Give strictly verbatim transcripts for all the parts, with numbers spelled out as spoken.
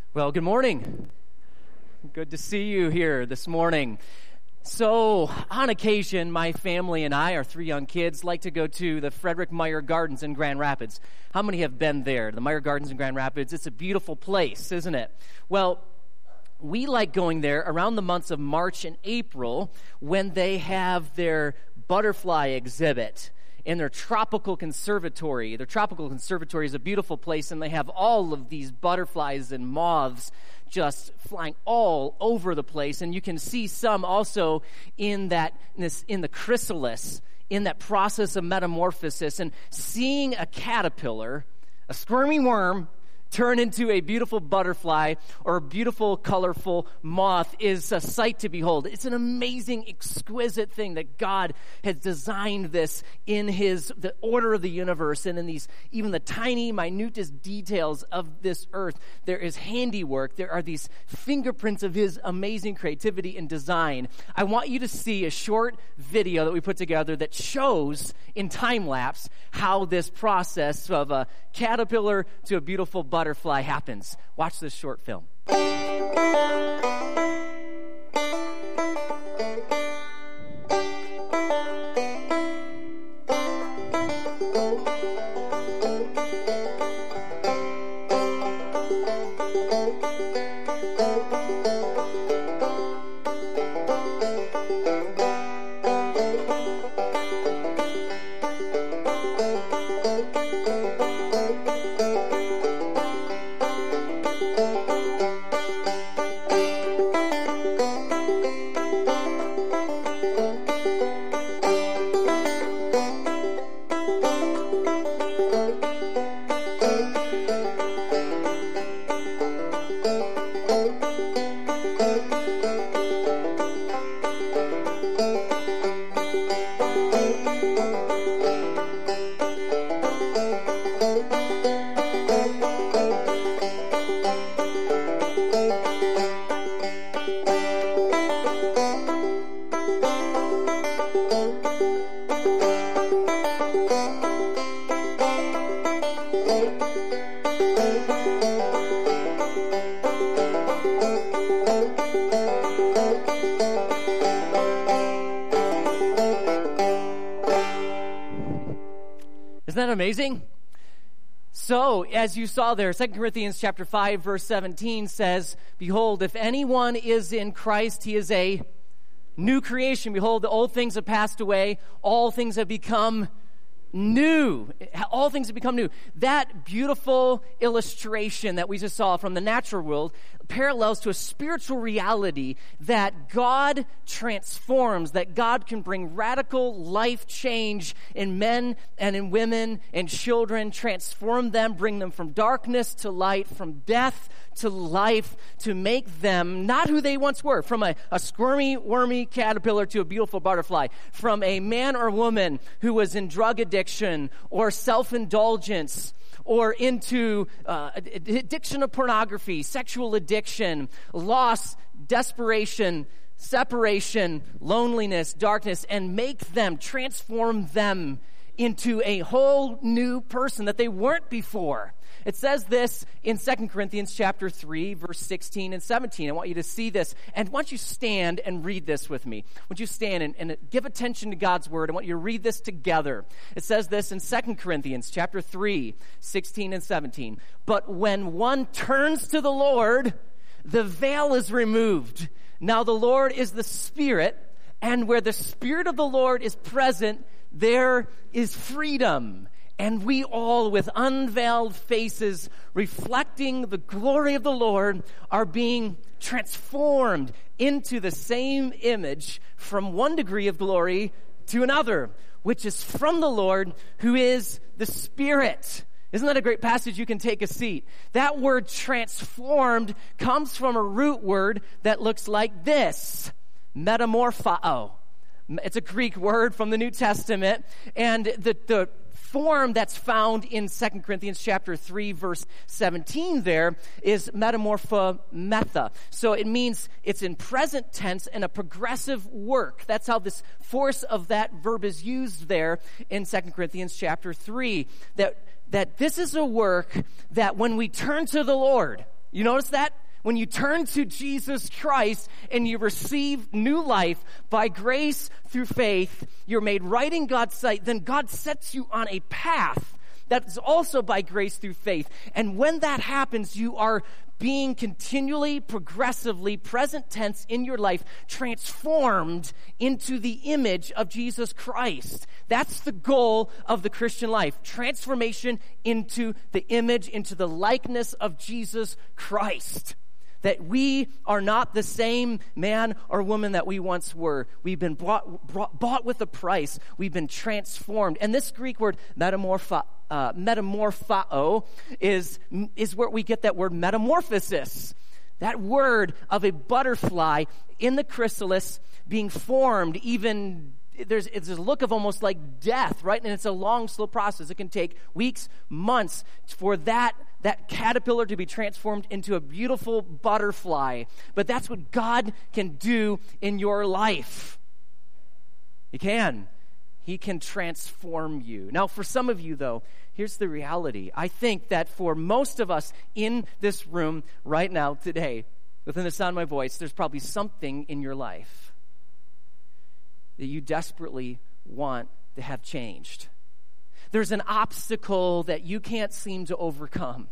Well, good morning. Good to see you here this morning. So, on occasion, my family and I, our three young kids, like to go to the Frederick Meyer Gardens in Grand Rapids. How many have been there? The Meyer Gardens in Grand Rapids, it's a beautiful place, isn't it? Well, we like going there around the months of March and April when they have their butterfly exhibit in their tropical conservatory. Their tropical conservatory is a beautiful place, and they have all of these butterflies and moths just flying all over the place. And you can see some also in that in, this, in the chrysalis, in that process of metamorphosis, and seeing a caterpillar, a squirmy worm, turn into a beautiful butterfly or a beautiful, colorful moth is a sight to behold. It's an amazing, exquisite thing that God has designed this in His, the order of the universe, and in these, even the tiny, minutest details of this earth. There is handiwork. There are these fingerprints of His amazing creativity and design. I want you to see a short video that we put together that shows in time lapse how this process of a caterpillar to a beautiful butterfly happens. Watch this short film. Isn't that amazing? So, as you saw there, Second Corinthians chapter five, verse seventeen says, "Behold, if anyone is in Christ, he is a new creation. Behold, the old things have passed away. All things have become new." All things have become new. That beautiful illustration that we just saw from the natural world parallels to a spiritual reality that God transforms, that God can bring radical life change in men and in women and children, transform them, bring them from darkness to light, from death to life, to make them not who they once were, from a, a squirmy, wormy caterpillar to a beautiful butterfly, from a man or woman who was in drug addiction or self-indulgence, or into uh, addiction of pornography, sexual addiction, loss, desperation, separation, loneliness, darkness, and make them, transform them into a whole new person that they weren't before. It says this in Second Corinthians chapter three, verse sixteen and seventeen. I want you to see this, and I want you to stand and read this with me. I want you to stand and, and give attention to God's word. I want you to read this together. It says this in Second Corinthians chapter three, sixteen and seventeen. "But when one turns to the Lord, the veil is removed. Now the Lord is the Spirit, and where the Spirit of the Lord is present, there is freedom. And we all, with unveiled faces, reflecting the glory of the Lord, are being transformed into the same image from one degree of glory to another, which is from the Lord, who is the Spirit." Isn't that a great passage? You can take a seat. That word transformed comes from a root word that looks like this: metamorphao. It's a Greek word from the New Testament, and the, the form that's found in Second Corinthians chapter three, verse seventeen there is metamorphometha. So it means it's in present tense and a progressive work. That's how this force of that verb is used there in Second Corinthians chapter three. That, that this is a work that when we turn to the Lord, You notice that? When you turn to Jesus Christ and you receive new life by grace through faith, you're made right in God's sight, then God sets you on a path that is also by grace through faith. And when that happens, you are being continually, progressively, present tense in your life, transformed into the image of Jesus Christ. That's the goal of the Christian life. Transformation into the image, into the likeness of Jesus Christ. That we are not the same man or woman that we once were. We've been bought, brought, bought with a price. We've been transformed. And this Greek word, metamorpho, uh, metamorphao, is, is where we get that word metamorphosis. That word of a butterfly in the chrysalis being formed, even there's it's a look of almost like death, right? And it's a long, slow process. It can take weeks, months for that that caterpillar to be transformed into a beautiful butterfly. But that's what God can do in your life. He can. He can transform you. Now, for some of you, though, here's the reality. I think that for most of us in this room right now, today, within the sound of my voice, there's probably something in your life that you desperately want to have changed. There's an obstacle that you can't seem to overcome.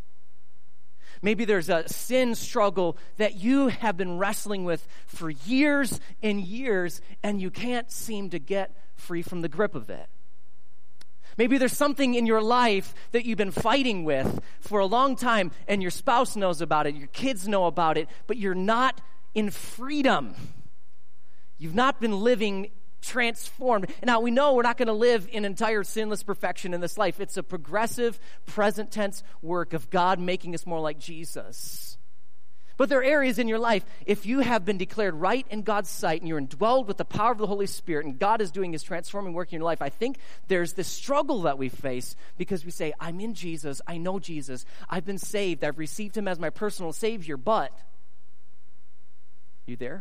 Maybe there's a sin struggle that you have been wrestling with for years and years, and you can't seem to get free from the grip of it. Maybe there's something in your life that you've been fighting with for a long time, and your spouse knows about it, your kids know about it, but you're not in freedom. You've not been living transformed. Now, we know we're not going to live in entire sinless perfection in this life. It's a progressive, present tense work of God making us more like Jesus. But there are areas in your life, if you have been declared right in God's sight and you're indwelled with the power of the Holy Spirit and God is doing his transforming work in your life, I think there's this struggle that we face because we say, I'm in Jesus, I know Jesus, I've been saved, I've received him as my personal Savior, but you there?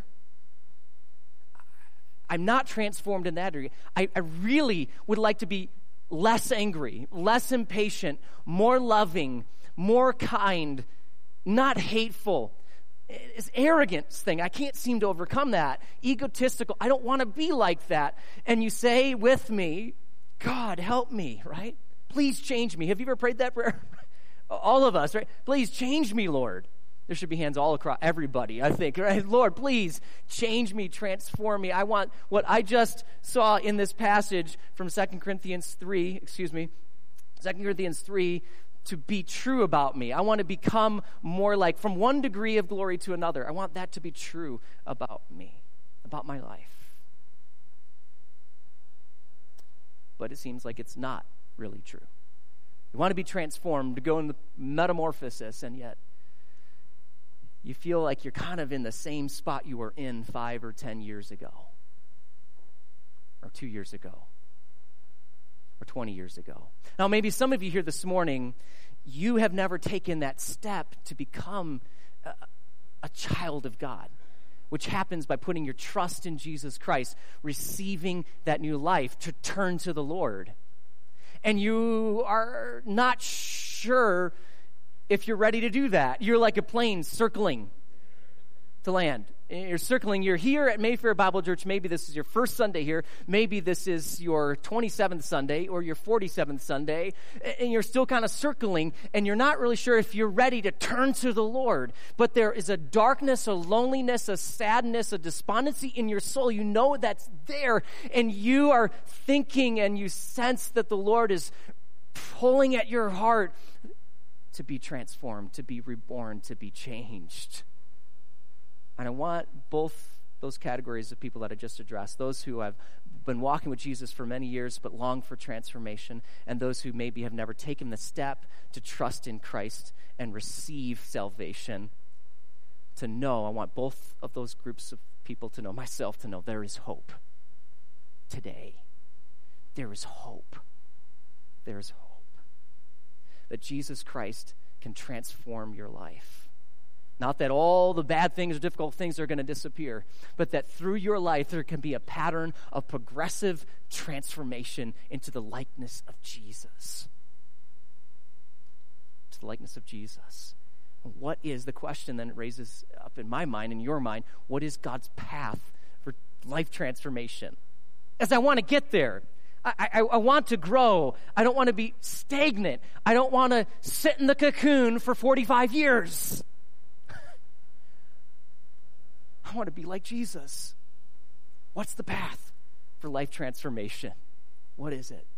I'm not transformed in that area. I, I really would like to be less angry, less impatient, more loving, more kind, not hateful. It's arrogance thing. I can't seem to overcome that. Egotistical. I don't want to be like that. And you say with me, God, help me, right? Please change me. Have you ever prayed that prayer? All of us, right? Please change me, Lord. There should be hands all across everybody, I think. Right? Lord, please change me, transform me. I want what I just saw in this passage from Second Corinthians three, excuse me, Second Corinthians three, to be true about me. I want to become more like, from one degree of glory to another. I want that to be true about me, about my life. But it seems like it's not really true. You want to be transformed, to go in the metamorphosis, and yet you feel like you're kind of in the same spot you were in five or ten years ago, or two years ago, or twenty years ago. Now, maybe some of you here this morning, you have never taken that step to become a, a child of God, which happens by putting your trust in Jesus Christ, receiving that new life, to turn to the Lord. And you are not sure if you're ready to do that. You're like a plane circling to land. You're circling. You're here at Mayfair Bible Church. Maybe this is your first Sunday here. Maybe this is your twenty-seventh Sunday or your forty-seventh Sunday. And you're still kind of circling, and you're not really sure if you're ready to turn to the Lord. But there is a darkness, a loneliness, a sadness, a despondency in your soul. You know that's there, and you are thinking and you sense that the Lord is pulling at your heart to be transformed, to be reborn, to be changed. And I want both those categories of people that I just addressed, those who have been walking with Jesus for many years but long for transformation, and those who maybe have never taken the step to trust in Christ and receive salvation, to know, I want both of those groups of people to know, myself to know, there is hope today. There is hope. There is hope. That Jesus Christ can transform your life. Not that all the bad things or difficult things are going to disappear, but that through your life there can be a pattern of progressive transformation into the likeness of Jesus. To the likeness of Jesus. What is the question then it raises up in my mind, in your mind, what is God's path for life transformation? As I want to get there, I, I, I want to grow. I don't want to be stagnant. I don't want to sit in the cocoon for forty-five years. I want to be like Jesus. What's the path for life transformation? What is it?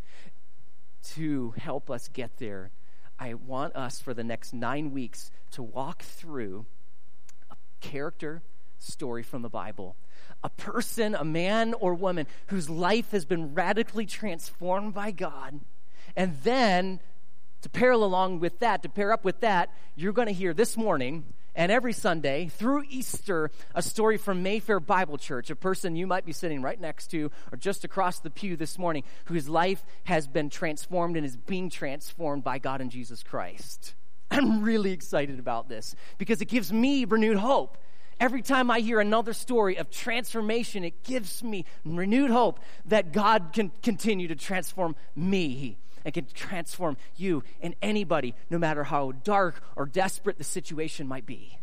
To help us get there, I want us for the next nine weeks to walk through a character story from the Bible. A person, a man or woman whose life has been radically transformed by God. And then, to pair along with that, to pair up with that, you're going to hear this morning and every Sunday through Easter a story from Mayfair Bible Church, a person you might be sitting right next to or just across the pew this morning whose life has been transformed and is being transformed by God and Jesus Christ. I'm really excited about this because it gives me renewed hope. Every time I hear another story of transformation, it gives me renewed hope that God can continue to transform me and can transform you and anybody, no matter how dark or desperate the situation might be.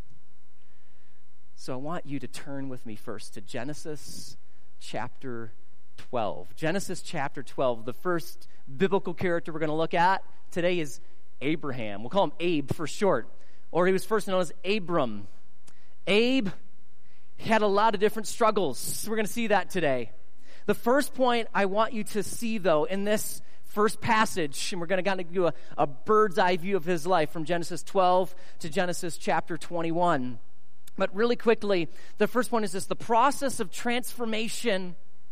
So I want you to turn with me first to Genesis chapter twelve. Genesis chapter twelve, the first biblical character we're going to look at today is Abraham. We'll call him Abe for short, or he was first known as Abram. Abe had a lot of different struggles. We're going to see that today. The first point I want you to see, though, in this first passage, and we're going to kind of do a, a bird's eye view of his life from Genesis twelve to Genesis chapter twenty-one. But really quickly, the first point is this: the process of transformation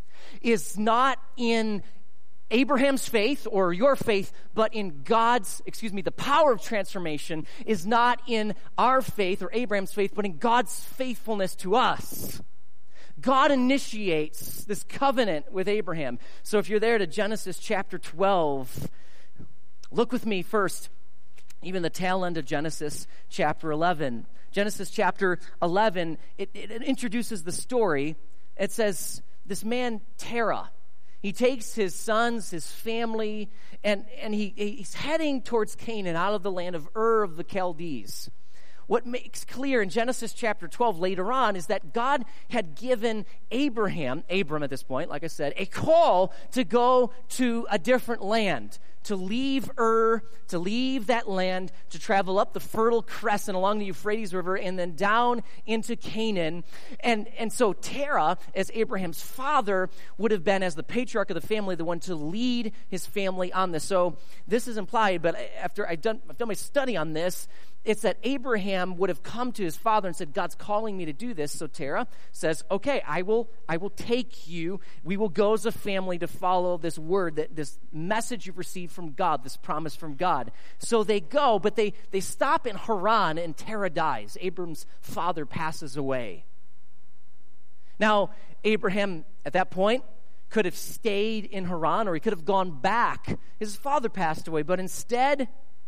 is not in Abraham's faith or your faith, but in God's, excuse me, the power of transformation is not in our faith or Abraham's faith, but in God's faithfulness to us. God initiates this covenant with Abraham. So if you're there to Genesis chapter twelve, look with me first, even the tail end of Genesis chapter eleven. Genesis chapter eleven, it, it, it introduces the story. It says, this man, Terah, he takes his sons, his family, and, and he, he's heading towards Canaan, out of the land of Ur of the Chaldees. What makes clear in Genesis chapter twelve later on is that God had given Abraham, Abram at this point, like I said, a call to go to a different land, to leave Ur, to leave that land, to travel up the Fertile Crescent along the Euphrates River and then down into Canaan. And, and so Terah, as Abraham's father, would have been, as the patriarch of the family, the one to lead his family on this. So this is implied, but after I've done, I've done my study on this, it's that Abraham would have come to his father and said, God's calling me to do this. So Terah says, okay, I will I will take you. We will go as a family to follow this word, that this message you've received from God, this promise from God. So they go, but they, they stop in Haran, and Terah dies. Abram's father passes away. Now, Abraham, at that point, could have stayed in Haran, or he could have gone back. His father passed away, but instead,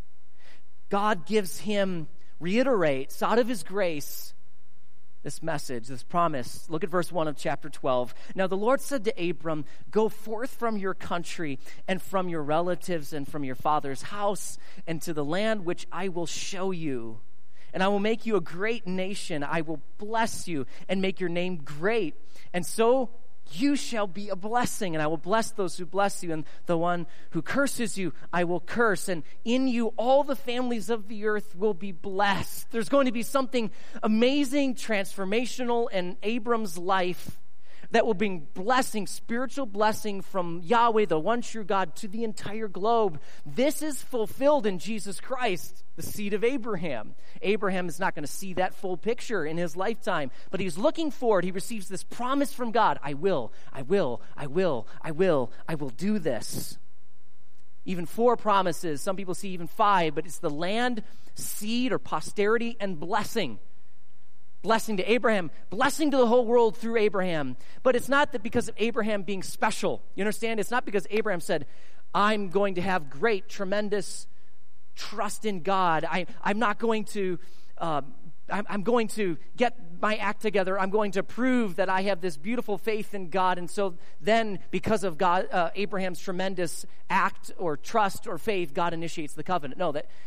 God gives him, reiterates out of his grace this message, this promise. Look at verse one of chapter twelve. Now the Lord said to Abram, go forth from your country and from your relatives and from your father's house and to the land which I will show you. And I will make you a great nation. I will bless you and make your name great. And so you shall be a blessing, and I will bless those who bless you, and the one who curses you, I will curse. And in you, all the families of the earth will be blessed. There's going to be something amazing, transformational in Abram's life that will bring blessing, spiritual blessing from Yahweh, the one true God, to the entire globe. This is fulfilled in Jesus Christ, the seed of Abraham. Abraham is not going to see that full picture in his lifetime, but he's looking forward. He receives this promise from God. I will, I will, I will, I will, I will do this. Even four promises. Some people see even five, but it's the land, seed, or posterity, and blessing. Blessing to Abraham, blessing to the whole world through Abraham. But it's not that because of Abraham being special. You understand? It's not because Abraham said, I'm going to have great, tremendous trust in God. I, I'm not going to, uh, I'm, I'm going to get my act together. I'm going to prove that I have this beautiful faith in God. And so then, because of God, uh, Abraham's tremendous act or trust or faith, God initiates the covenant. No, that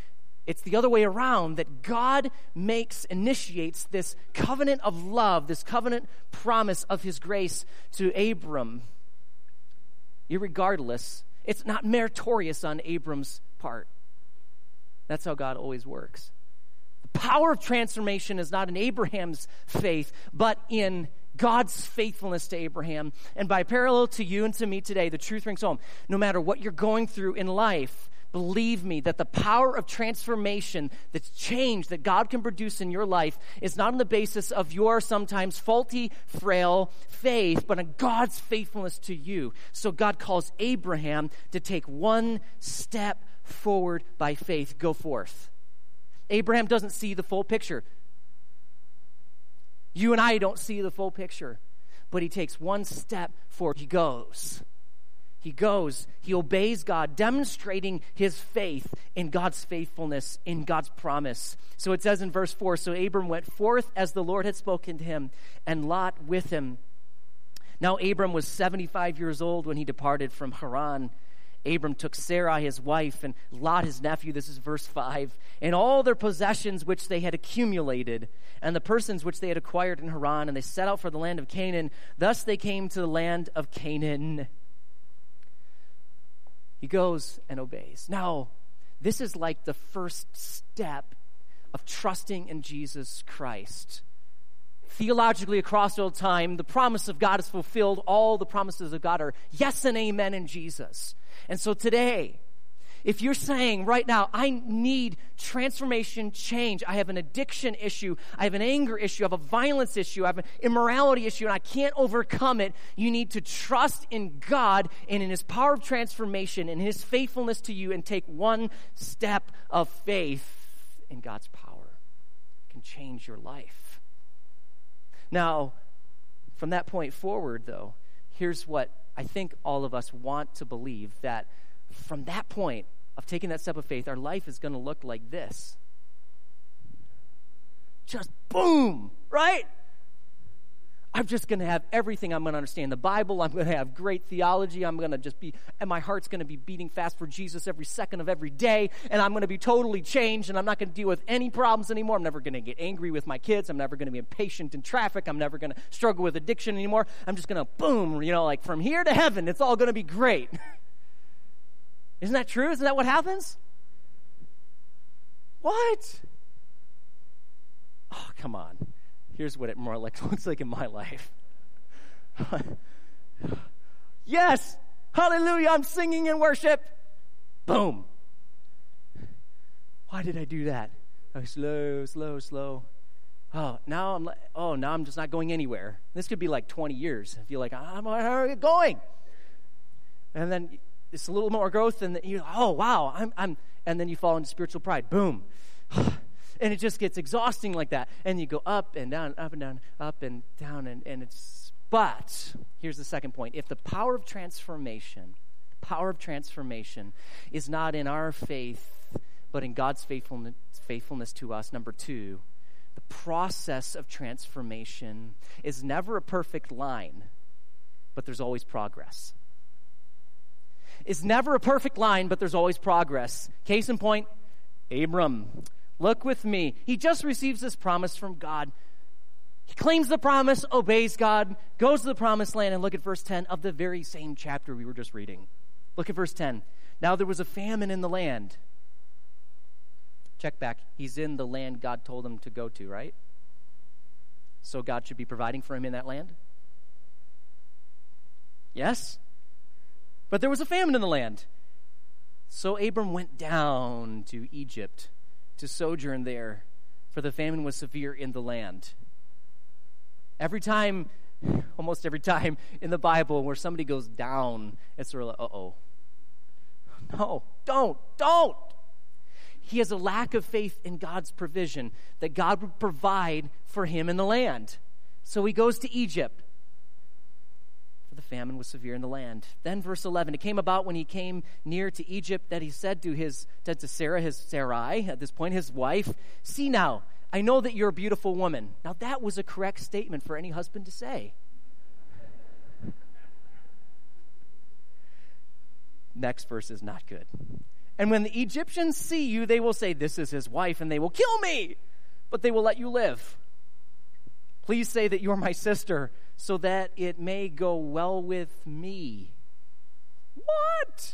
It's the other way around, that God makes, initiates this covenant of love, this covenant promise of his grace to Abram. Irregardless, it's not meritorious on Abram's part. That's how God always works. The power of transformation is not in Abraham's faith, but in God's faithfulness to Abraham. And by parallel to you and to me today, the truth rings home. No matter what you're going through in life, believe me that the power of transformation, that's change that God can produce in your life, is not on the basis of your sometimes faulty, frail faith, but on God's faithfulness to you. So God calls Abraham to take one step forward by faith. Go forth. Abraham doesn't see the full picture. You and I don't see the full picture, but he takes one step forward. He goes. He goes, he obeys God, demonstrating his faith in God's faithfulness, in God's promise. So it says in verse four, so Abram went forth as the Lord had spoken to him, and Lot with him. Now Abram was seventy-five years old when he departed from Haran. Abram took Sarai his wife, and Lot his nephew, this is verse five, and all their possessions which they had accumulated, and the persons which they had acquired in Haran, and they set out for the land of Canaan. Thus they came to the land of Canaan. He goes and obeys. Now, this is like the first step of trusting in Jesus Christ. Theologically, across all time, the promise of God is fulfilled. All the promises of God are yes and amen in Jesus. And so today, if you're saying right now, I need transformation, change, I have an addiction issue, I have an anger issue, I have a violence issue, I have an immorality issue, and I can't overcome it, you need to trust in God and in his power of transformation and his faithfulness to you, and take one step of faith in God's power. It can change your life. Now, from that point forward, though, here's what I think all of us want to believe, that from that point of taking that step of faith, our life is going to look like this. Just boom, right? I'm just going to have everything. I'm going to understand the Bible. I'm going to have great theology. I'm going to just be, and my heart's going to be beating fast for Jesus every second of every day, and I'm going to be totally changed, and I'm not going to deal with any problems anymore. I'm never going to get angry with my kids. I'm never going to be impatient in traffic. I'm never going to struggle with addiction anymore. I'm just going to boom, you know, like from here to heaven, it's all going to be great. Isn't that true? Isn't that what happens? What? Oh, come on. Here's what it more like looks like in my life. Yes! Hallelujah! I'm singing in worship. Boom. Why did I do that? Oh, slow, slow, slow. Oh, now I'm like, oh, now I'm just not going anywhere. This could be like twenty years. I feel like, I'm how going? And then it's a little more growth, and you, oh wow, I'm, I'm, and then you fall into spiritual pride. Boom, and it just gets exhausting like that. And you go up and down, up and down, up and down, and, and it's. But here's the second point: if the power of transformation, the power of transformation, is not in our faith, but in God's faithfulness, faithfulness to us. Number two, the process of transformation is never a perfect line, but there's always progress. It's never a perfect line, but there's always progress. Case in point, Abram. Look with me. He just receives this promise from God. He claims the promise, obeys God, goes to the promised land, and look at verse ten of the very same chapter we were just reading. Look at verse ten. Now there was a famine in the land. Check back. He's in the land God told him to go to, right? So God should be providing for him in that land? Yes? But there was a famine in the land. So Abram went down to Egypt to sojourn there, for the famine was severe in the land. Every time, almost every time in the Bible where somebody goes down, it's sort of like, uh-oh. No, don't, don't. He has a lack of faith in God's provision, that God would provide for him in the land. So he goes to Egypt. The famine was severe in the land. Then verse eleven, it came about when he came near to Egypt that he said to his to Sarah, his Sarai, at this point his wife, see now, I know that you're a beautiful woman. Now that was a correct statement for any husband to say. Next verse is not good. And when the Egyptians see you, they will say, 'This is his wife,' and they will kill me, but they will let you live. Please say that you are my sister, so that it may go well with me." What?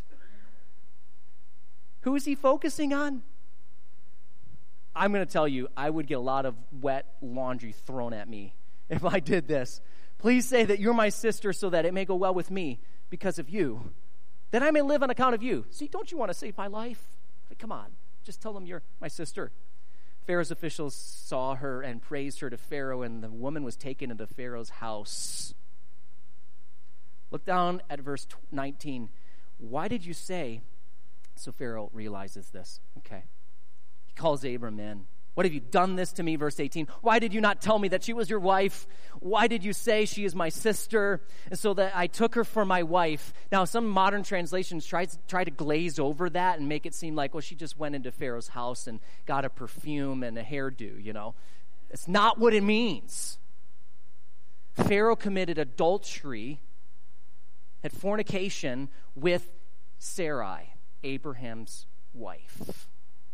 Who is he focusing on? I'm going to tell you, I would get a lot of wet laundry thrown at me if I did this. "Please say that you're my sister, so that it may go well with me because of you, that I may live on account of you." See, don't you want to save my life? Like, come on, just tell them you're my sister. Pharaoh's officials saw her and praised her to Pharaoh, and the woman was taken into Pharaoh's house. Look down at verse nineteen. "Why did you say?" So Pharaoh realizes this. Okay. He calls Abram in. "What have you done this to me?" Verse eighteen. "Why did you not tell me that she was your wife? Why did you say she is my sister? And so that I took her for my wife." Now, some modern translations try, try to glaze over that and make it seem like, well, she just went into Pharaoh's house and got a perfume and a hairdo, you know. It's not what it means. Pharaoh committed adultery, had fornication with Sarai, Abraham's wife.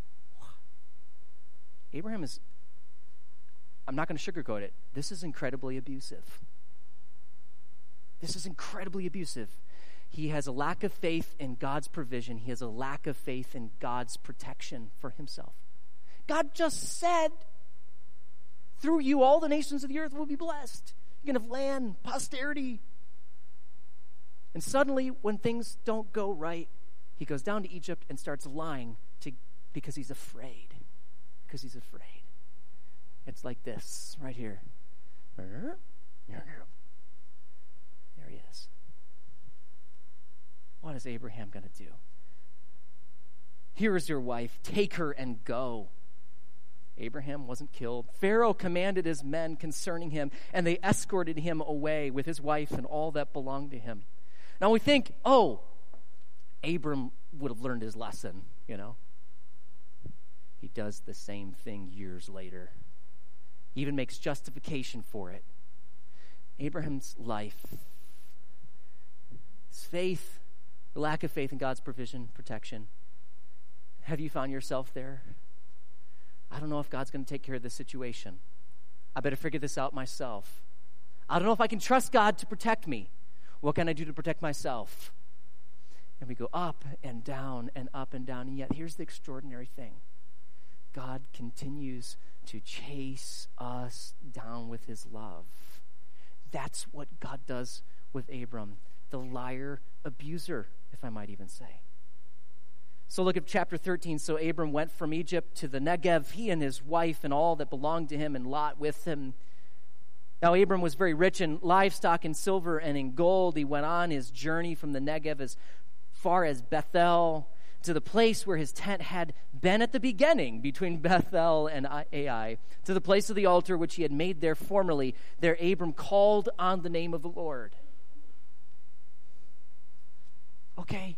Abraham is, I'm not going to sugarcoat it, this is incredibly abusive. This is incredibly abusive. He has a lack of faith in God's provision. He has a lack of faith in God's protection for himself. God just said, "Through you all the nations of the earth will be blessed. You're going to have land, posterity." And suddenly, when things don't go right, he goes down to Egypt and starts lying to, because he's afraid. Because he's afraid. It's like this right here. There he is. What is Abraham going to do? "Here is your wife. Take her and go." Abraham wasn't killed. Pharaoh commanded his men concerning him, and they escorted him away with his wife and all that belonged to him. Now we think, oh, Abram would have learned his lesson, you know. He does the same thing years later. He even makes justification for it. Abraham's life, his faith, the lack of faith in God's provision, protection. Have you found yourself there? I don't know if God's going to take care of this situation. I better figure this out myself. I don't know if I can trust God to protect me. What can I do to protect myself? And we go up and down and up and down. And yet here's the extraordinary thing. God continues to chase us down with his love. That's what God does with Abram, the liar abuser, if I might even say. So look at chapter thirteen. "So Abram went from Egypt to the Negev, he and his wife and all that belonged to him, and Lot with him. Now Abram was very rich in livestock, in silver, and in gold. He went on his journey from the Negev as far as Bethel, to the place where his tent had been at the beginning, between Bethel and Ai, to the place of the altar which he had made there formerly. There Abram called on the name of the Lord." Okay,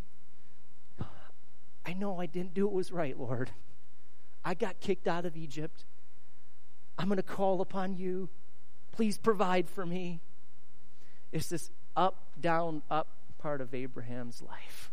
I know I didn't do what was right, Lord. I got kicked out of Egypt. I'm going to call upon you. Please provide for me. It's this up, down, up part of Abraham's life.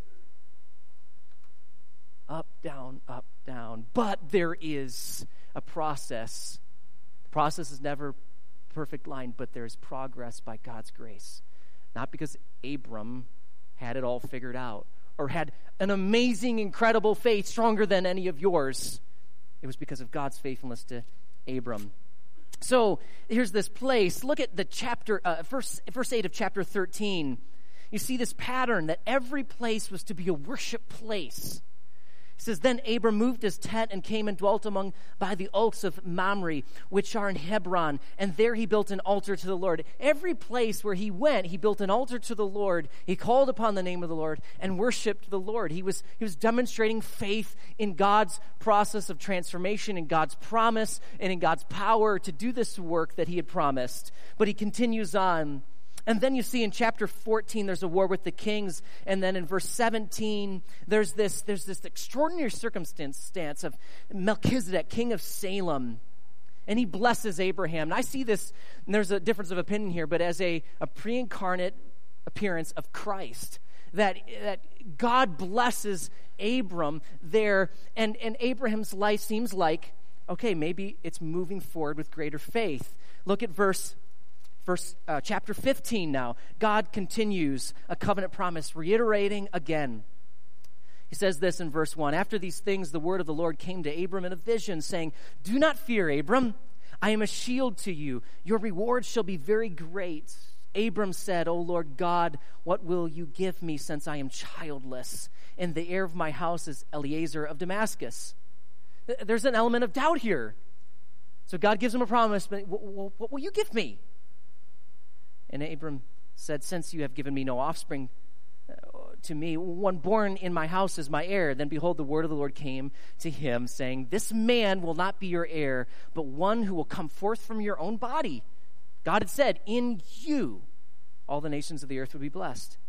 Up, down, up, down. But there is a process. The process is never a perfect line, but there's progress by God's grace. Not because Abram had it all figured out or had an amazing, incredible faith stronger than any of yours. It was because of God's faithfulness to Abram. So here's this place. Look at the chapter, uh, verse, verse eight of chapter thirteen. You see this pattern that every place was to be a worship place. It says, "Then Abram moved his tent and came and dwelt among by the oaks of Mamre, which are in Hebron, and there he built an altar to the Lord." Every place where he went, he built an altar to the Lord. He called upon the name of the Lord and worshiped the Lord. He was, he was demonstrating faith in God's process of transformation, in God's promise, and in God's power to do this work that he had promised. But he continues on. And then you see in chapter fourteen, there's a war with the kings. And then in verse seventeen, there's this, there's this extraordinary circumstance of Melchizedek, king of Salem. And he blesses Abraham. And I see this, and there's a difference of opinion here, but as a, a pre-incarnate appearance of Christ. that, that God blesses Abram there, and, and Abraham's life seems like, okay, maybe it's moving forward with greater faith. Look at verse, verse uh, chapter fifteen now. God continues a covenant promise, reiterating again. He says this in verse one, "After these things, the word of the Lord came to Abram in a vision, saying, 'Do not fear, Abram. I am a shield to you. Your reward shall be very great.' Abram said, 'O Lord God, what will you give me since I am childless? And the heir of my house is Eliezer of Damascus.'" There's an element of doubt here. So God gives him a promise, but what will you give me? And Abram said, "Since you have given me no offspring to me, one born in my house is my heir." Then behold, the word of the Lord came to him, saying, "This man will not be your heir, but one who will come forth from your own body." God had said, "In you all the nations of the earth will be blessed.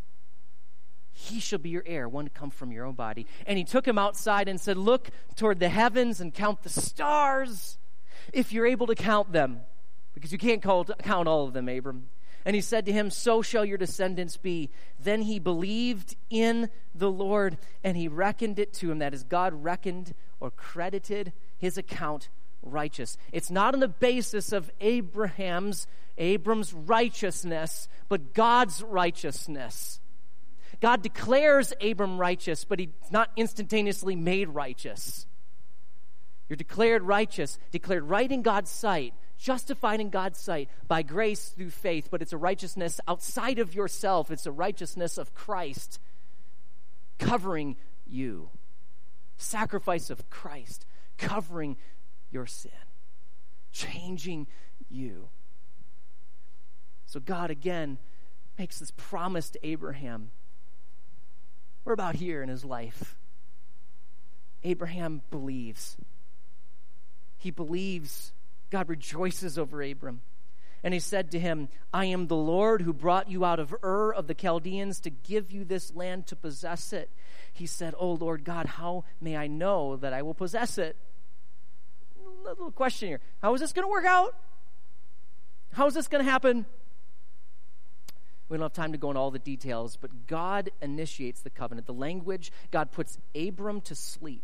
He shall be your heir, one to come from your own body." And he took him outside and said, "Look toward the heavens and count the stars, if you're able to count them, because you can't count all of them, Abram." And he said to him, "So shall your descendants be." Then he believed in the Lord, and he reckoned it to him, that is, God reckoned or credited his account righteous. It's not on the basis of Abraham's, Abram's righteousness, but God's righteousness. God declares Abram righteous, but he's not instantaneously made righteous. You're declared righteous, declared right in God's sight, justified in God's sight by grace through faith, but it's a righteousness outside of yourself. It's a righteousness of Christ covering you. Sacrifice of Christ covering your sin, changing you. So God again makes this promise to Abraham. We're about here in his life. Abraham believes. He believes. God rejoices over Abram. And he said to him, "I am the Lord who brought you out of Ur of the Chaldeans to give you this land to possess it." He said, "Oh Lord God, how may I know that I will possess it?" A little question here. How is this going to work out? How is this going to happen? We don't have time to go into all the details, but God initiates the covenant. The language, God puts Abram to sleep.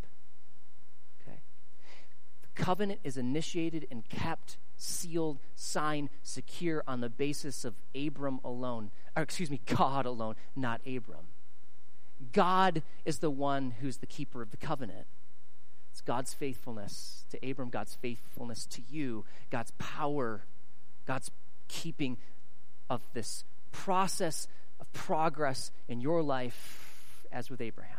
Covenant is initiated and kept, sealed, signed, secure on the basis of Abram alone. Or excuse me, God alone, not Abram. God is the one who's the keeper of the covenant. It's God's faithfulness to Abram, God's faithfulness to you, God's power, God's keeping of this process of progress in your life as with Abraham.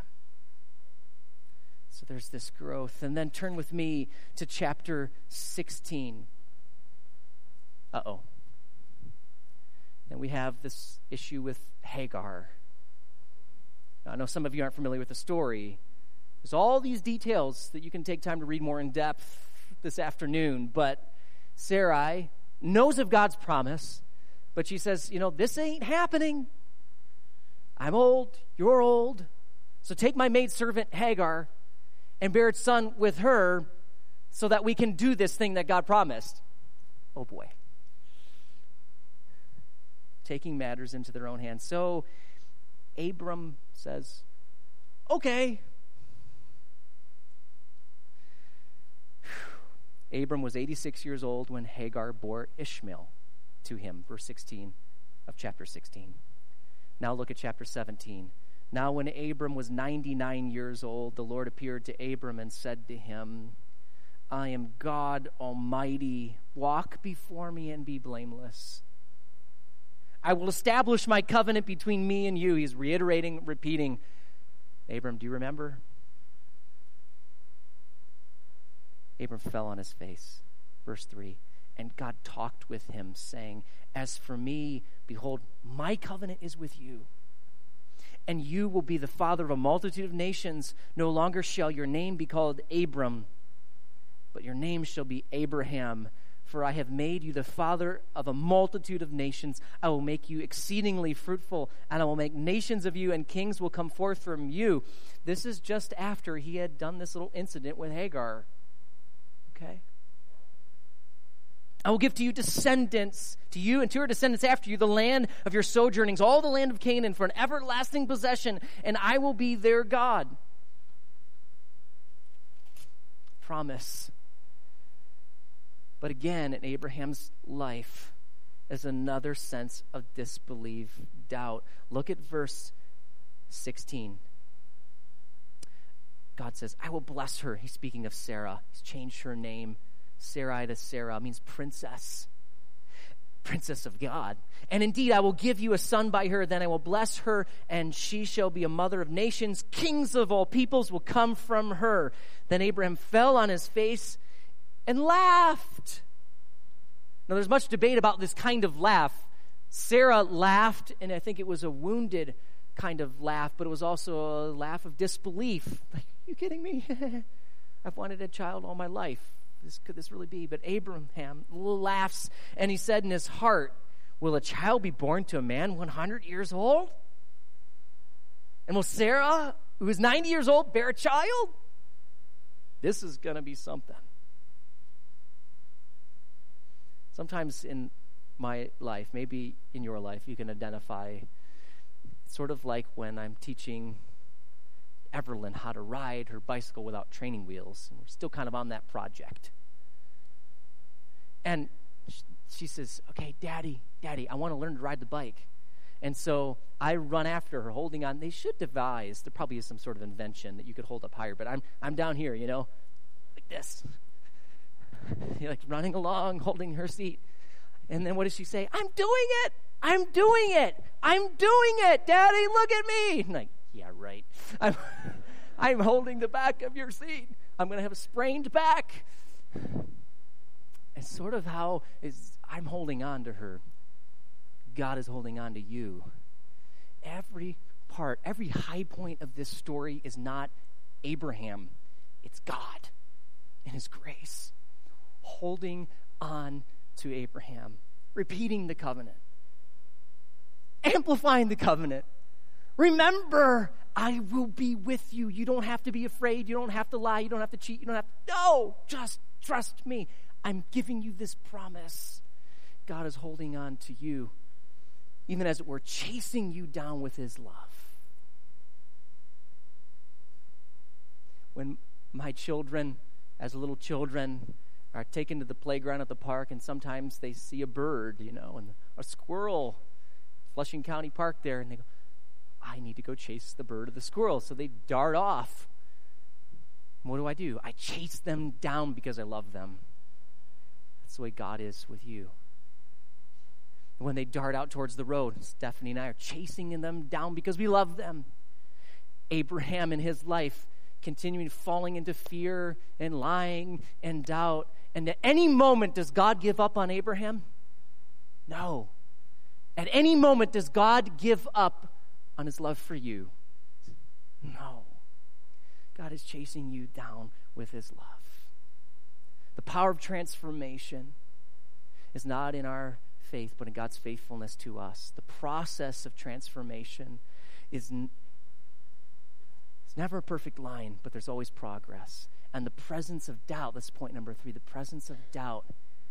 So there's this growth. And then turn with me to chapter sixteen. Uh-oh. Then we have this issue with Hagar. Now, I know some of you aren't familiar with the story. There's all these details that you can take time to read more in depth this afternoon. But Sarai knows of God's promise, but she says, you know, this ain't happening. I'm old. You're old. So take my maidservant Hagar and bear its son with her so that we can do this thing that God promised. Oh boy. Taking matters into their own hands. So Abram says, okay. Abram was eighty-six years old when Hagar bore Ishmael to him. Verse sixteen of chapter sixteen. Now look at chapter seventeen. Now when Abram was ninety-nine years old, the Lord appeared to Abram and said to him, I am God Almighty. Walk before me and be blameless. I will establish my covenant between me and you. He's reiterating, repeating. Abram, do you remember? Abram fell on his face. Verse three. And God talked with him, saying, as for me, behold, my covenant is with you. And you will be the father of a multitude of nations. No longer shall your name be called Abram, but your name shall be Abraham. For I have made you the father of a multitude of nations. I will make you exceedingly fruitful, and I will make nations of you, and kings will come forth from you. This is just after he had done this little incident with Hagar. Okay? I will give to you descendants, to you and to your descendants after you, the land of your sojournings, all the land of Canaan for an everlasting possession, and I will be their God. Promise. But again, in Abraham's life is another sense of disbelief, doubt. Look at verse sixteen. God says, I will bless her. He's speaking of Sarah. He's changed her name. Sarai to Sarah means princess. Princess of God. And indeed, I will give you a son by her. Then I will bless her, and she shall be a mother of nations. Kings of all peoples will come from her. Then Abraham fell on his face and laughed. Now, there's much debate about this kind of laugh. Sarah laughed, and I think it was a wounded kind of laugh, but it was also a laugh of disbelief. Like, are you kidding me? I've wanted a child all my life. This, could this really be? But Abraham laughs, and he said in his heart, will a child be born to a man one hundred years old? And will Sarah, who is ninety years old, bear a child? This is going to be something. Sometimes in my life, maybe in your life, you can identify, sort of like when I'm teaching Everlyn how to ride her bicycle without training wheels. And we're still kind of on that project. And she says, okay, Daddy, Daddy, I want to learn to ride the bike. And so I run after her, holding on. They should devise, there probably is some sort of invention that you could hold up higher, but I'm I'm down here, you know, like this. You're like running along, holding her seat. And then what does she say? I'm doing it. I'm doing it. I'm doing it. Daddy, look at me. I'm like, yeah, right. I'm, I'm holding the back of your seat. I'm going to have a sprained back. And sort of how is I'm holding on to her. God is holding on to you. Every part, every high point of this story is not Abraham. It's God in his grace. Holding on to Abraham. Repeating the covenant. Amplifying the covenant. Remember, I will be with you. You don't have to be afraid. You don't have to lie. You don't have to cheat. You don't have to... No, just trust me. I'm giving you this promise. God is holding on to you, even as it were, chasing you down with his love. When my children, as little children, are taken to the playground at the park, and sometimes they see a bird, you know, and a squirrel, Flushing County Park there, and they go, I need to go chase the bird or the squirrel. So they dart off. What do I do? I chase them down because I love them. That's the way God is with you. When they dart out towards the road, Stephanie and I are chasing them down because we love them. Abraham in his life, continuing falling into fear and lying and doubt. And at any moment, does God give up on Abraham? No. At any moment, does God give up on his love for you? No. God is chasing you down with his love. The power of transformation is not in our faith, but in God's faithfulness to us. The process of transformation is n- it's never a perfect line, but there's always progress. And the presence of doubt, that's point number three, the presence of doubt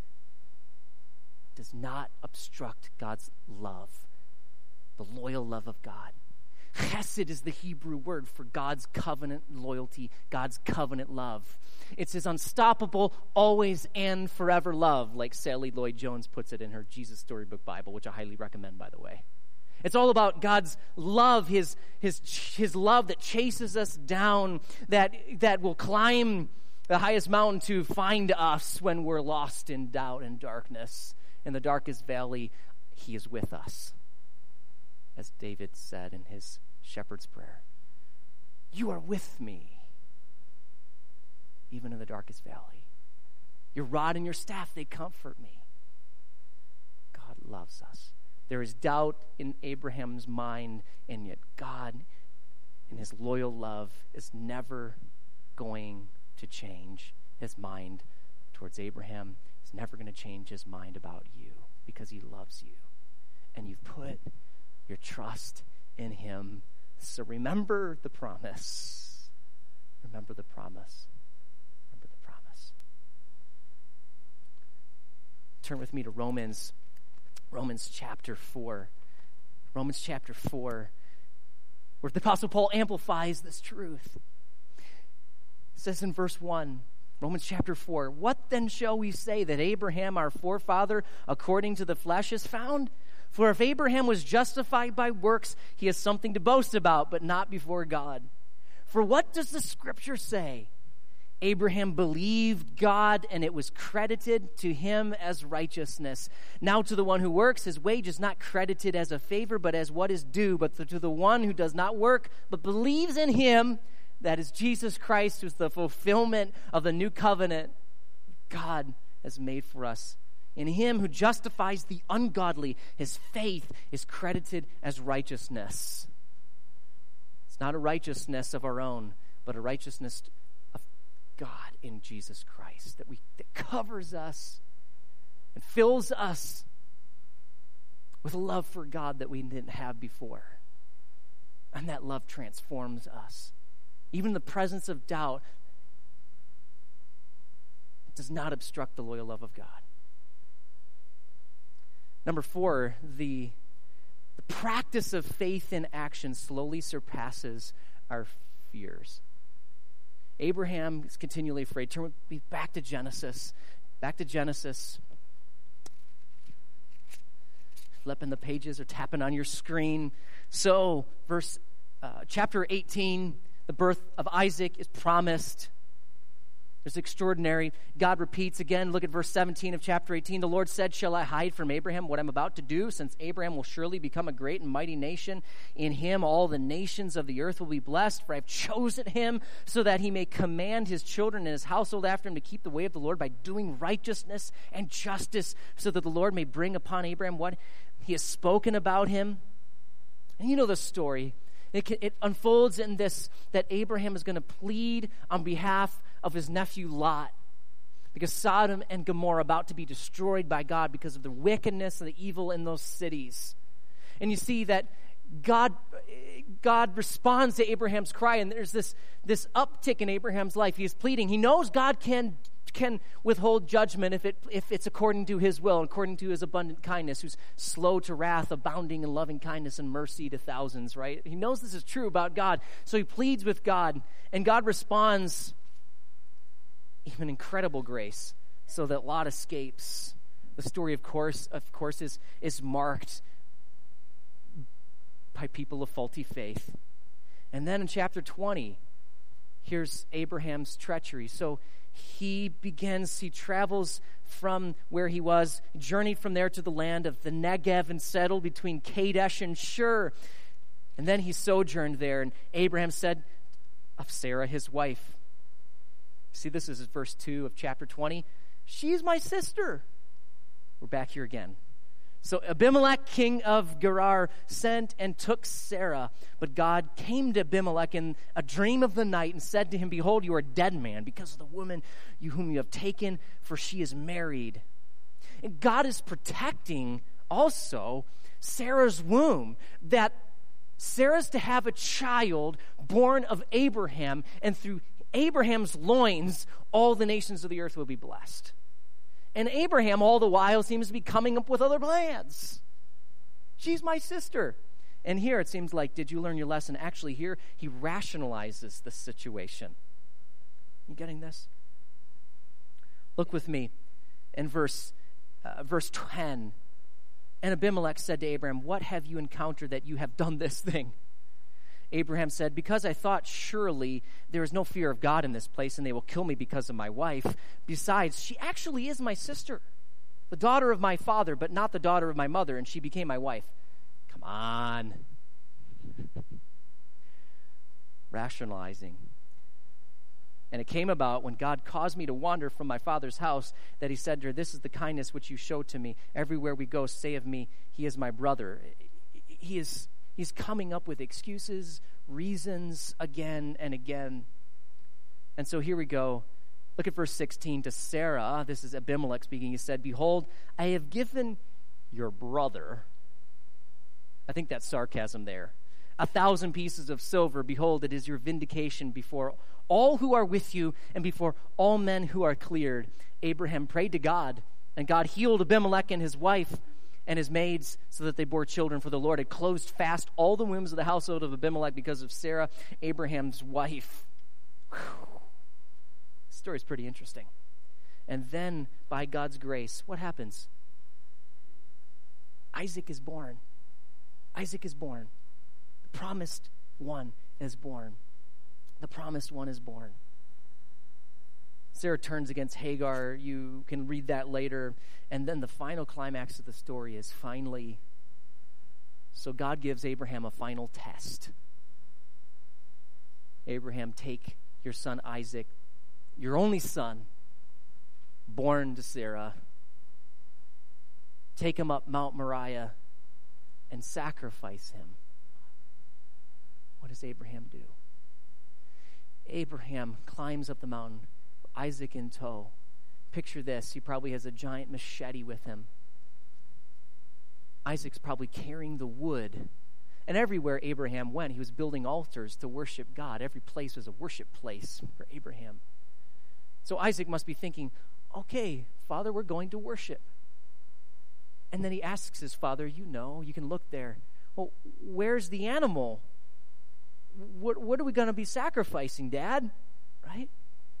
does not obstruct God's love, the loyal love of God. Chesed is the Hebrew word for God's covenant loyalty, God's covenant love. It's his unstoppable, always and forever love, like Sally Lloyd-Jones puts it in her Jesus Storybook Bible, which I highly recommend, by the way. It's all about God's love, his his his love that chases us down, that that will climb the highest mountain to find us when we're lost in doubt and darkness. In the darkest valley, he is with us. As David said in his shepherd's prayer, you are with me, even in the darkest valley. Your rod and your staff, they comfort me. God loves us. There is doubt in Abraham's mind, and yet God, in his loyal love, is never going to change his mind towards Abraham. He's never going to change his mind about you because he loves you. And you've put your trust in him. So remember the promise. Remember the promise. Remember the promise. turn with me to Romans, Romans chapter four. Romans chapter four, where the Apostle Paul amplifies this truth. It says in verse one, Romans chapter four, "What then shall we say that Abraham, our forefather, according to the flesh, is found? For if Abraham was justified by works, he has something to boast about, but not before God. For what does the Scripture say? Abraham believed God, and it was credited to him as righteousness. Now to the one who works, his wage is not credited as a favor, but as what is due. But to the one who does not work, but believes in him, that is Jesus Christ, who's the fulfillment of the new covenant God has made for us. In him who justifies the ungodly, his faith is credited as righteousness." It's not a righteousness of our own, but a righteousness of God in Jesus Christ that we that covers us and fills us with a love for God that we didn't have before. And that love transforms us. Even the presence of doubt, it does not obstruct the loyal love of God. Number four, the, the practice of faith in action slowly surpasses our fears. Abraham is continually afraid. Turn with me back to Genesis. Back to Genesis. Flipping the pages or tapping on your screen. So, verse uh, chapter eighteen, the birth of Isaac is promised. It's extraordinary. God repeats again. Look at verse seventeen of chapter eighteen. "The Lord said, shall I hide from Abraham what I'm about to do? Since Abraham will surely become a great and mighty nation. In him all the nations of the earth will be blessed. For I've chosen him so that he may command his children and his household after him to keep the way of the Lord by doing righteousness and justice, so that the Lord may bring upon Abraham what he has spoken about him." And you know the story. It, can, it unfolds in this, that Abraham is going to plead on behalf of his nephew Lot, because Sodom and Gomorrah are about to be destroyed by God because of the wickedness and the evil in those cities. And you see that God God responds to Abraham's cry, and there's this, this uptick in Abraham's life. He is pleading. He knows God can can withhold judgment if it if it's according to his will, according to his abundant kindness, who's slow to wrath, abounding in loving kindness and mercy to thousands, right? He knows this is true about God, so he pleads with God, and God responds even incredible grace, so that Lot escapes. The story, of course, of course, is, is marked by people of faulty faith. And then in chapter twenty, here's Abraham's treachery. So he begins, he travels from where he was, journeyed from there to the land of the Negev and settled between Kadesh and Shur. And then he sojourned there, and Abraham said of Sarah, his wife, see, this is verse two of chapter twenty, "She's my sister." We're back here again. "So Abimelech, king of Gerar, sent and took Sarah. But God came to Abimelech in a dream of the night and said to him, Behold, you are a dead man because of the woman you whom you have taken, for she is married." And God is protecting also Sarah's womb, that Sarah's to have a child born of Abraham, and through Abraham's loins, all the nations of the earth will be blessed. And Abraham, all the while, seems to be coming up with other plans. She's my sister. And here it seems like, did you learn your lesson? Actually, here he rationalizes the situation. You getting this? Look with me in verse, uh, verse ten. "And Abimelech said to Abraham, What have you encountered that you have done this thing? Abraham said, Because I thought surely there is no fear of God in this place, and they will kill me because of my wife. Besides, she actually is my sister, the daughter of my father, but not the daughter of my mother, and she became my wife." Come on. Rationalizing. "And it came about when God caused me to wander from my father's house that he said to her, This is the kindness which you showed to me. Everywhere we go, say of me, he is my brother." He is He's coming up with excuses, reasons again and again. And so here we go. Look at verse sixteen. "To Sarah," this is Abimelech speaking, he said, "Behold, I have given your brother," I think that's sarcasm there, "a thousand pieces of silver. Behold, it is your vindication before all who are with you and before all men who are cleared." Abraham prayed to God, And God healed Abimelech and his wife and his maids so that they bore children, for the Lord had closed fast all the wombs of the household of Abimelech because of Sarah, Abraham's wife. Whew. The story's pretty interesting. And then, by God's grace, what happens? Isaac is born. Isaac is born. The promised one is born. The promised one is born. Sarah turns against Hagar. You can read that later. And then the final climax of the story is finally, so God gives Abraham a final test. Abraham, take your son Isaac, your only son, born to Sarah. Take him up Mount Moriah and sacrifice him. What does Abraham do? Abraham climbs up the mountain, Isaac in tow. Picture this. He probably has a giant machete with him. Isaac's probably carrying the wood. And everywhere Abraham went, he was building altars to worship God. Every place was a worship place for Abraham. So Isaac must be thinking, okay, Father, we're going to worship. And then he asks his father, you know, you can look there. Well, where's the animal? What, what are we going to be sacrificing, Dad? Right?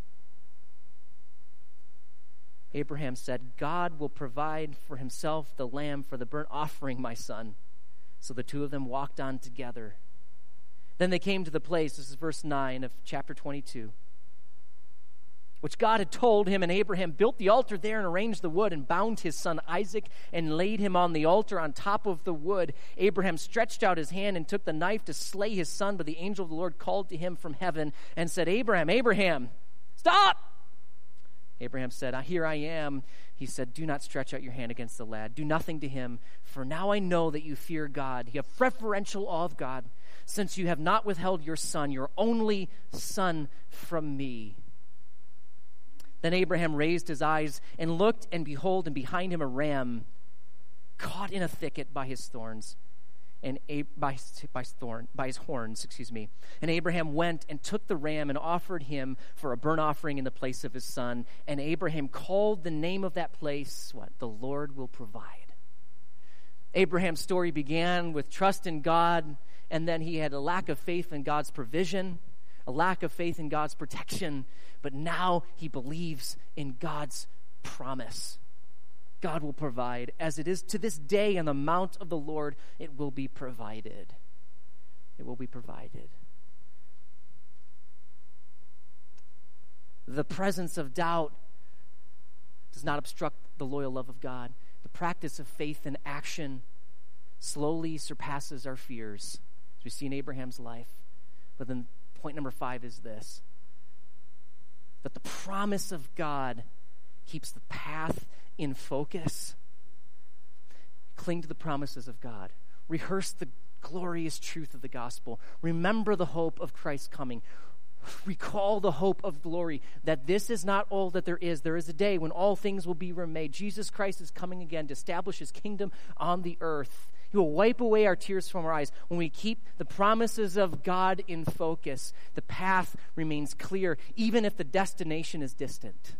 Abraham said, God will provide for himself the lamb for the burnt offering, my son. So the two of them walked on together. Then they came to the place, this is verse nine of chapter twenty-two, which God had told him, and Abraham built the altar there and arranged the wood and bound his son Isaac and laid him on the altar on top of the wood. Abraham stretched out his hand and took the knife to slay his son, but the angel of the Lord called to him from heaven and said, Abraham, Abraham, stop! Abraham said, here I am. He said, do not stretch out your hand against the lad. Do nothing to him, for now I know that you fear God. You have preferential awe of God, since you have not withheld your son, your only son, from me. Then Abraham raised his eyes and looked, and behold, and behind him a ram caught in a thicket by his thorns. And Ab- by, by, thorn, by his horns, excuse me. And Abraham went and took the ram and offered him for a burnt offering in the place of his son. And Abraham called the name of that place, what? The Lord will provide. Abraham's story began with trust in God, and then he had a lack of faith in God's provision, a lack of faith in God's protection, but now he believes in God's promise. God will provide. As it is to this day on the mount of the Lord, it will be provided. It will be provided. The presence of doubt does not obstruct the loyal love of God. The practice of faith and action slowly surpasses our fears, as we see in Abraham's life. But then point number five is this, that the promise of God keeps the path in focus. Cling to the promises of God. Rehearse the glorious truth of the gospel. Remember the hope of Christ's coming. Recall the hope of glory, that this is not all that there is. There is a day when all things will be remade. Jesus Christ is coming again to establish his kingdom on the earth. He will wipe away our tears from our eyes. When we keep the promises of God in focus, the path remains clear, even if the destination is distant.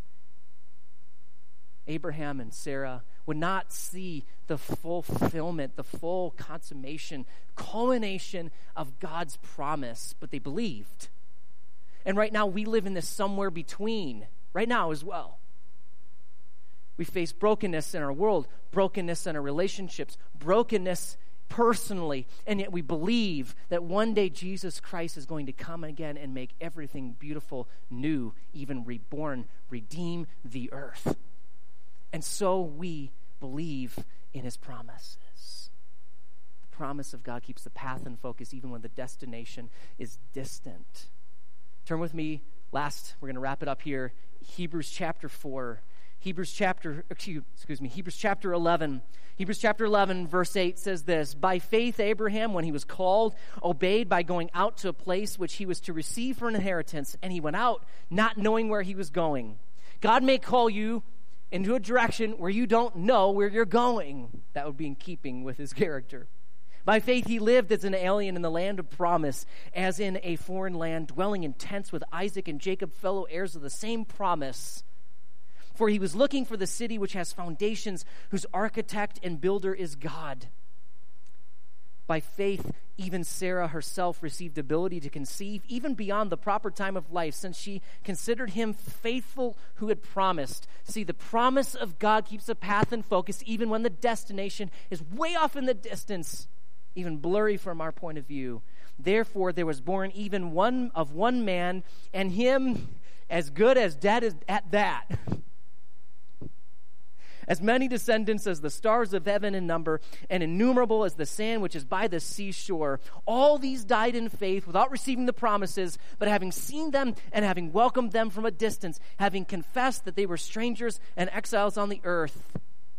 Abraham and Sarah would not see the fulfillment, the full consummation, culmination of God's promise, but they believed. And right now we live in this somewhere between, right now as well. We face brokenness in our world, brokenness in our relationships, brokenness personally, and yet we believe that one day Jesus Christ is going to come again and make everything beautiful, new, even reborn, redeem the earth. And so we believe in his promises. The promise of God keeps the path in focus even when the destination is distant. Turn with me, last, we're going to wrap it up here, Hebrews chapter four. Hebrews chapter, excuse, excuse me, Hebrews chapter eleven. Hebrews chapter eleven, verse eight says this, by faith Abraham, when he was called, obeyed by going out to a place which he was to receive for an inheritance, and he went out not knowing where he was going. God may call you into a direction where you don't know where you're going. That would be in keeping with his character. By faith he lived as an alien in the land of promise, as in a foreign land, dwelling in tents with Isaac and Jacob, fellow heirs of the same promise. For he was looking for the city which has foundations, whose architect and builder is God. By faith, even Sarah herself received ability to conceive, even beyond the proper time of life, since she considered him faithful who had promised. See, the promise of God keeps the path in focus, even when the destination is way off in the distance, even blurry from our point of view. Therefore, there was born even one of one man, and him as good as dead as at that. As many descendants as the stars of heaven in number, and innumerable as the sand which is by the seashore. All these died in faith without receiving the promises, but having seen them and having welcomed them from a distance, having confessed that they were strangers and exiles on the earth.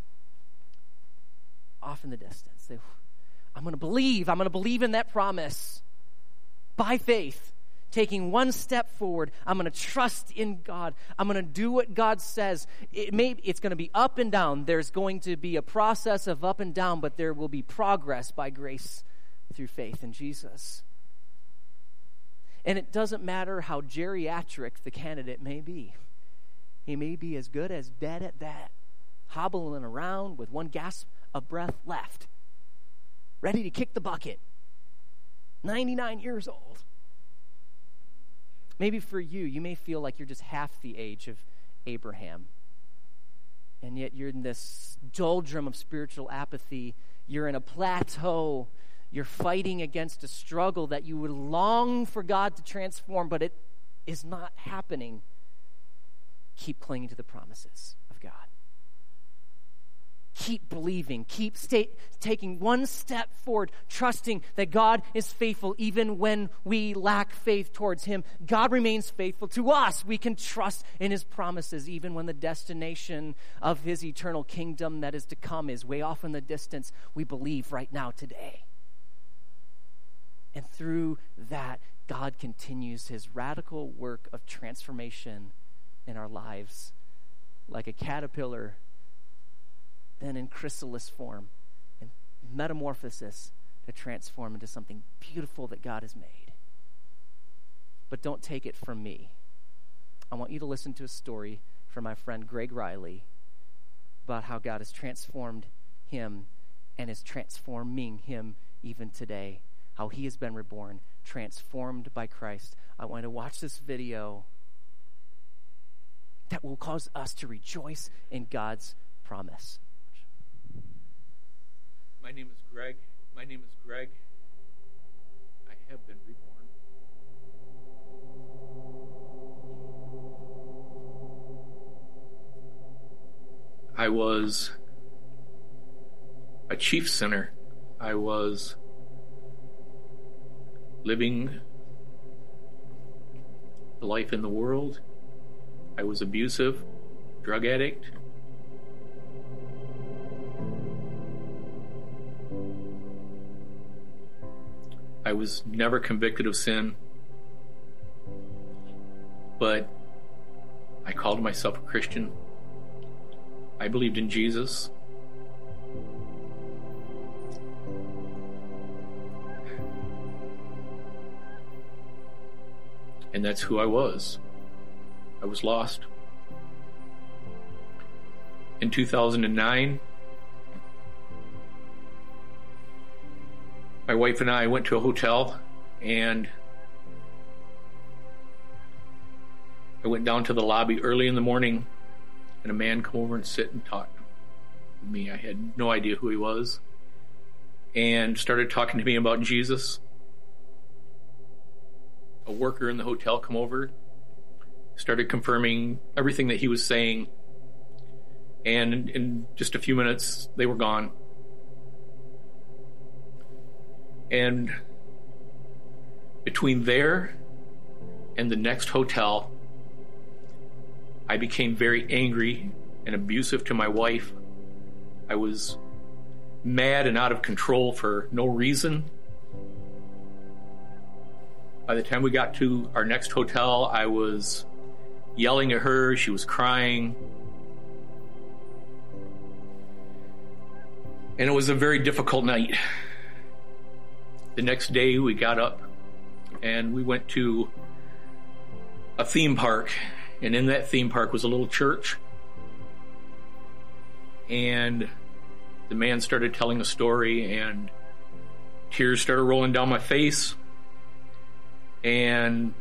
Off in the distance. They, I'm going to believe. I'm going to believe in that promise. By faith. Taking one step forward, I'm going to trust in God. I'm going to do what God says. It may, it's going to be up and down. There's going to be a process of up and down, but there will be progress by grace through faith in Jesus. And it doesn't matter how geriatric the candidate may be. He may be as good as dead at that, hobbling around with one gasp of breath left, ready to kick the bucket, ninety-nine years old. Maybe for you, you may feel like you're just half the age of Abraham. And yet you're in this doldrum of spiritual apathy. You're in a plateau. You're fighting against a struggle that you would long for God to transform, but it is not happening. Keep clinging to the promises of God. Keep believing. Keep stay, taking one step forward, trusting that God is faithful even when we lack faith towards him. God remains faithful to us. We can trust in his promises even when the destination of his eternal kingdom that is to come is way off in the distance. We believe right now today. And through that, God continues his radical work of transformation in our lives like a caterpillar, then in chrysalis form and metamorphosis to transform into something beautiful that God has made. But don't take it from me. I want you to listen to a story from my friend Greg Riley about how God has transformed him and is transforming him even today. How he has been reborn, transformed by Christ. I want to watch this video that will cause us to rejoice in God's promise. My name is Greg. My name is Greg. I have been reborn. I was a chief sinner. I was living a life in the world. I was abusive, drug addict. I was never convicted of sin, but I called myself a Christian. I believed in Jesus. And that's who I was. I was lost. In two thousand nine, my wife and I went to a hotel, and I went down to the lobby early in the morning, and a man come over and sit and talk with me. I had no idea who he was, and started talking to me about Jesus. A worker in the hotel come over, started confirming everything that he was saying, and in, in just a few minutes, they were gone. And between there and the next hotel, I became very angry and abusive to my wife. I was mad and out of control for no reason. By the time we got to our next hotel, I was yelling at her. She was crying. And it was a very difficult night. The next day we got up and we went to a theme park. And in that theme park was a little church. And the man started telling a story, and tears started rolling down my face. And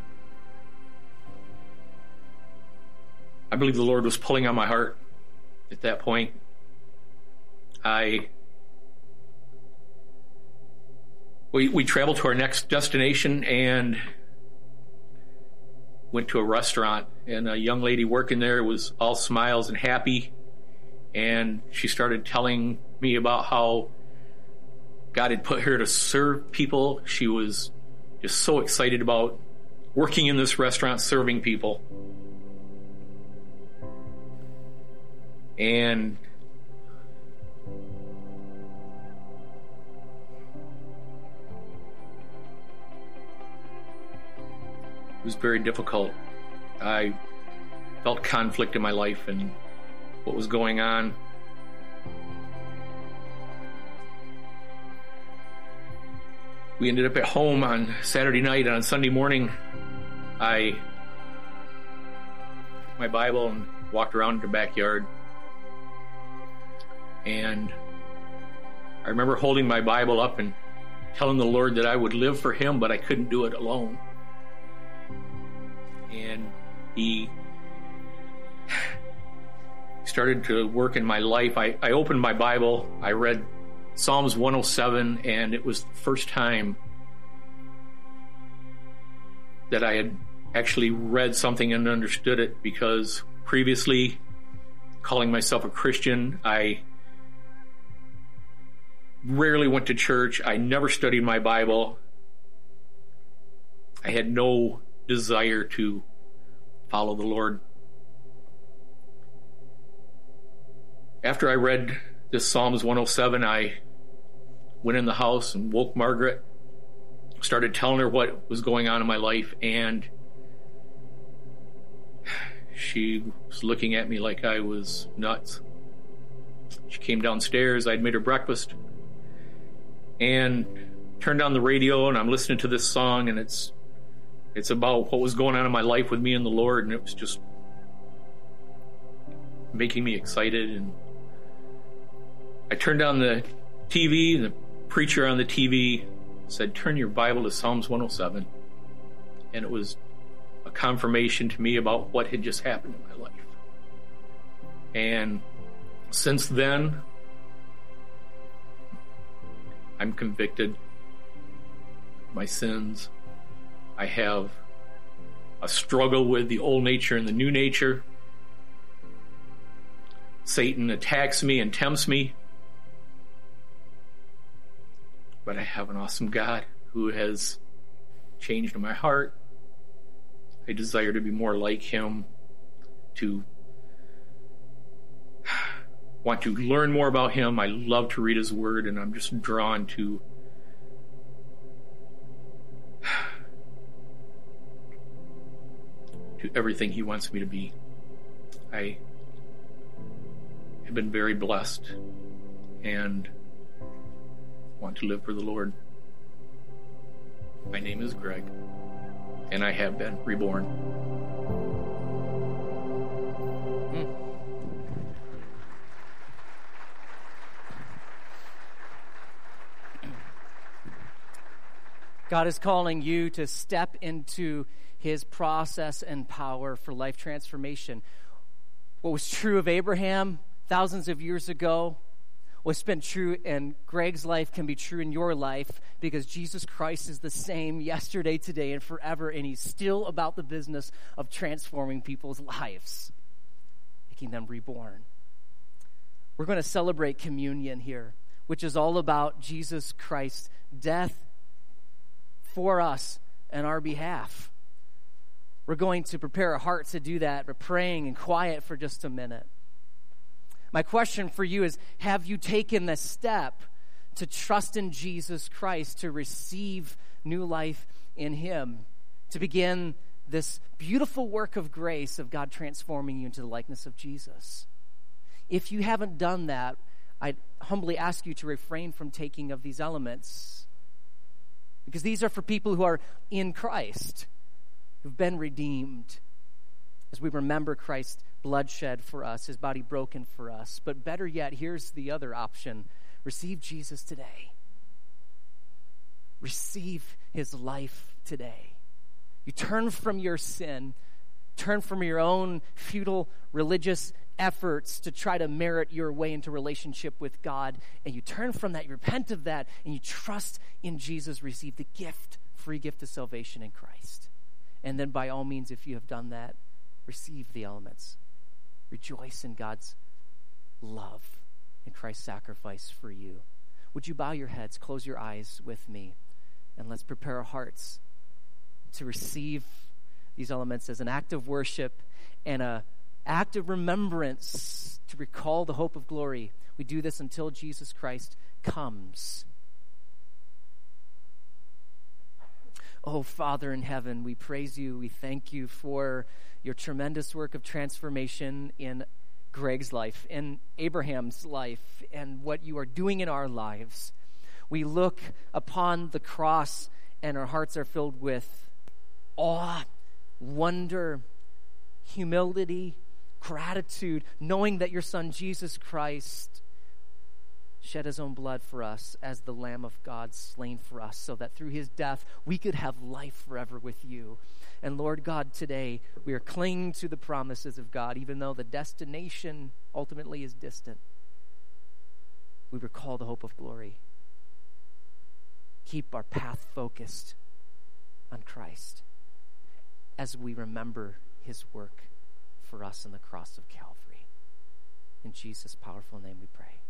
I believe the Lord was pulling on my heart at that point. I we we traveled to our next destination and went to a restaurant, and a young lady working there was all smiles and happy, and she started telling me about how God had put her to serve people. She was just so excited about working in this restaurant, serving people. And it was very difficult. I felt conflict in my life and what was going on. We ended up at home on Saturday night, and on Sunday morning, I took my Bible and walked around in the backyard. And I remember holding my Bible up and telling the Lord that I would live for Him, but I couldn't do it alone. And He started to work in my life. I, I opened my Bible, I read Psalms one oh seven, and it was the first time that I had actually read something and understood it, because previously, calling myself a Christian, I rarely went to church. I never studied my Bible. I had no desire to follow the Lord. After I read this Psalms one oh seven, I went in the house and woke Margaret, started telling her what was going on in my life, and she was looking at me like I was nuts. She came downstairs, I'd made her breakfast, and turned on the radio, and I'm listening to this song, and it's it's about what was going on in my life with me and the Lord, and it was just making me excited. And I turned on the T V, and the preacher on the T V said, "Turn your Bible to Psalms one oh seven. And it was a confirmation to me about what had just happened in my life. And since then, I'm convicted of my sins. I have a struggle with the old nature and the new nature. Satan attacks me and tempts me. But I have an awesome God who has changed my heart. I desire to be more like Him, to want to learn more about Him. I love to read His Word, and I'm just drawn to to everything He wants me to be. I have been very blessed and want to live for the Lord. My name is Greg, and I have been reborn. Mm. God is calling you to step into His process and power for life transformation. What was true of Abraham thousands of years ago, what's been true in Greg's life can be true in your life, because Jesus Christ is the same yesterday, today, and forever, and He's still about the business of transforming people's lives, making them reborn. We're going to celebrate communion here, which is all about Jesus Christ's death for us and our behalf. We're going to prepare our hearts to do that, but praying and quiet for just a minute. My question for you is, have you taken the step to trust in Jesus Christ, to receive new life in Him, to begin this beautiful work of grace of God transforming you into the likeness of Jesus? If you haven't done that, I humbly ask you to refrain from taking of these elements, because these are for people who are in Christ, who've been redeemed, as we remember Christ's bloodshed for us, his body broken for us. But better yet, here's the other option. Receive Jesus today. Receive his life today. You turn from your sin, turn from your own futile religious efforts to try to merit your way into relationship with God, and you turn from that, you repent of that, and you trust in Jesus, receive the gift, free gift of salvation in Christ. And then by all means, if you have done that, receive the elements. Rejoice in God's love and Christ's sacrifice for you. Would you bow your heads, close your eyes with me, and let's prepare our hearts to receive these elements as an act of worship and an act of remembrance to recall the hope of glory. We do this until Jesus Christ comes. Oh, Father in heaven, we praise you. We thank you for your tremendous work of transformation in Greg's life, in Abraham's life, and what you are doing in our lives. We look upon the cross and our hearts are filled with awe, wonder, humility, gratitude, knowing that your Son, Jesus Christ, shed his own blood for us as the Lamb of God slain for us, so that through his death we could have life forever with you. And Lord God, today we are clinging to the promises of God, even though the destination ultimately is distant. We recall the hope of glory. Keep our path focused on Christ as we remember his work for us on the cross of Calvary. In Jesus' powerful name we pray.